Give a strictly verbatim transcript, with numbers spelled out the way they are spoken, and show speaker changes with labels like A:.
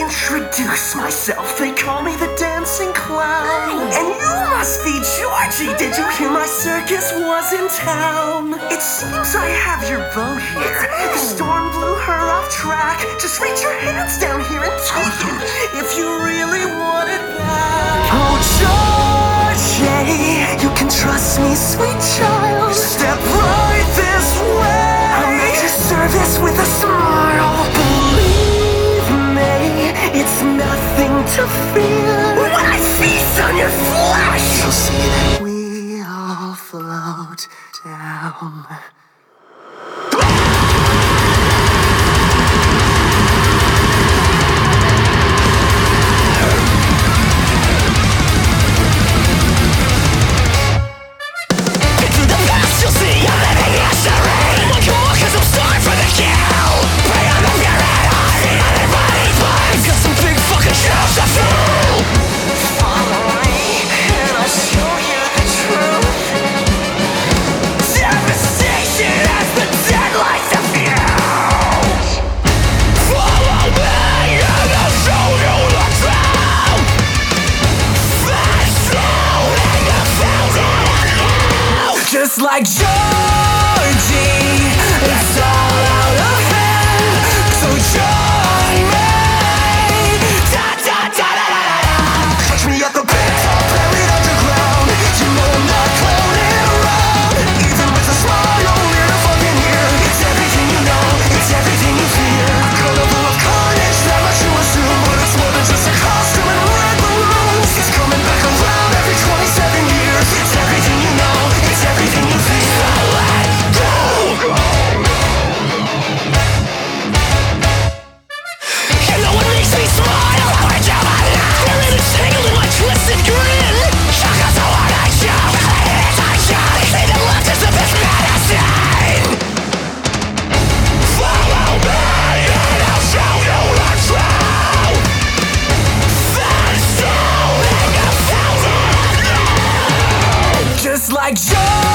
A: introduce myself. They call me the dancing clown. And you must be Georgie. Did you hear my circus was in town? It seems I have your boat here. The storm blew her off track. Just reach your hands down here and take it if you really want it back. Oh, Georgie, you can trust me, sweet child. Step right this way. I'll make your service with a smile. Believe me, it's nothing to fear. When I feast on your flesh, you'll see that we all float down. Just like Georgie, it's all out of hand. So join me. Da da da da da da. Catch me at the big top, buried underground. You know I'm not clowning around. Even with a smile, we're fucking here. It's everything you know, it's everything you fear. Carnival of carnage, that much you assume, but it's more than just a costume and red balloons. It's coming back around every twenty-seven years. It's everything you know. Everything you feel, let go. You know what makes me smile? How I jump my life. You're entangled in my twisted grin. Shock us so hard I jump, and I hit it, I shot. They say that love is the best medicine. Follow me, and I'll show you the truth. That stone in a fountain. Just like Joe.